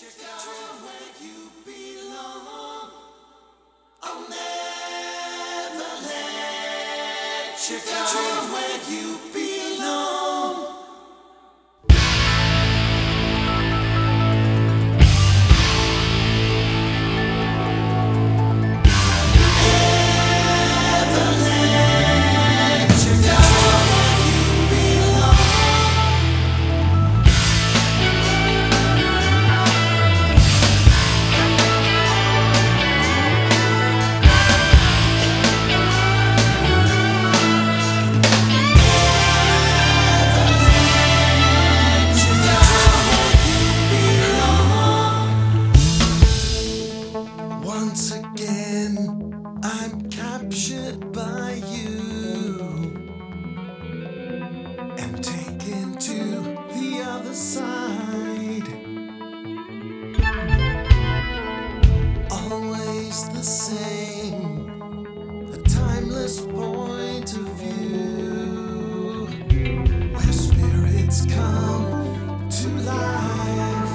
Return where you belong. I'll never let you go. Return where you belong. Never let you go. Where you belong. Once again, I'm captured by you and taken to the other side. Always the same, a timeless point of view where spirits come to life.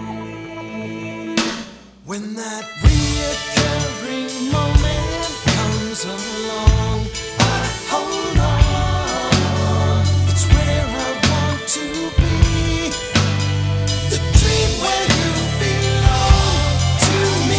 When that reoccurring moment comes along, I hold on. It's where I want to be. The dream where you belong to me.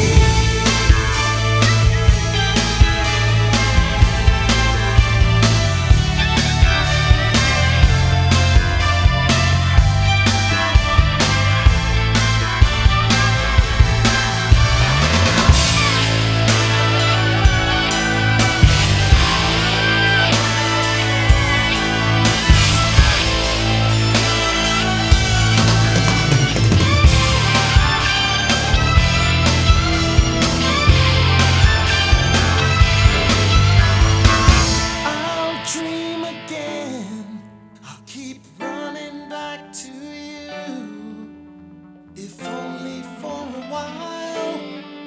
Keep running back to you, if only for a while.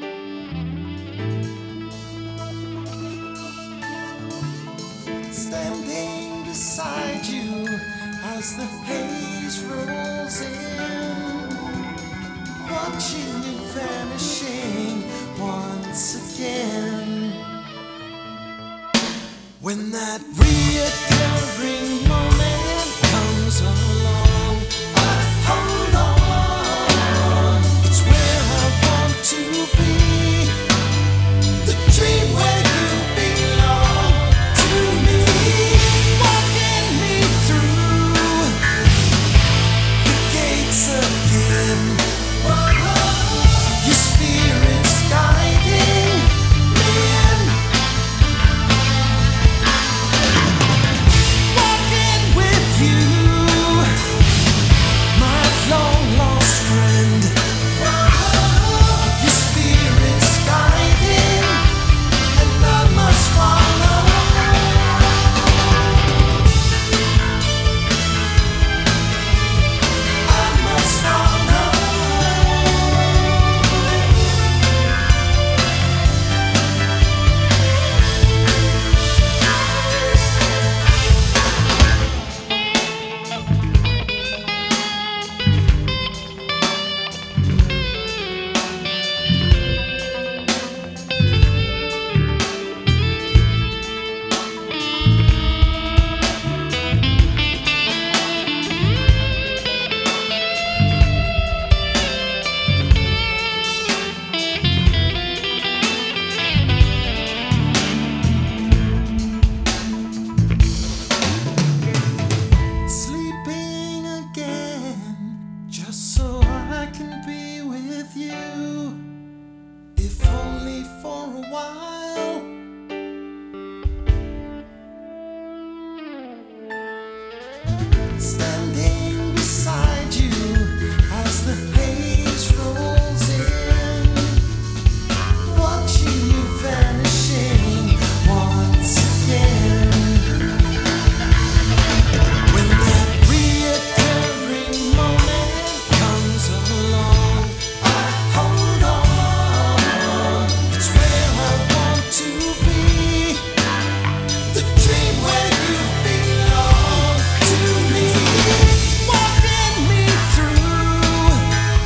Standing beside you as the haze rolls in, watching you vanishing once again. When that reoccurring moment comes along, I hold on. It's where I want to be. The dream where you belong to me. Walking me through the gates again. Your spirit's guiding me in. Walking with you, my long lost friend. Your spirit's guiding, and I must follow. I must follow. Sleeping again, just so I can be with you, if only for a while. Standing beside you as the haze rolls in, watching you vanishing once again. When that reoccurring moment comes along, I hold on. It's where I want to be. The dream where you belong to me. Walking me through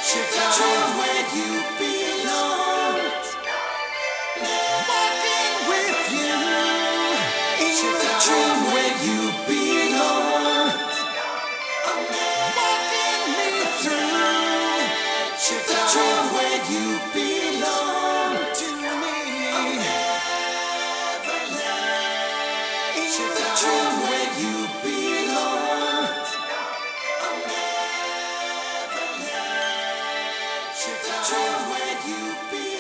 Chicago, where you belong. Walking with you in the dream where you belong. Walking me through Chicago, where you belong to me. In the dream where you belong. Chicago, where you belong.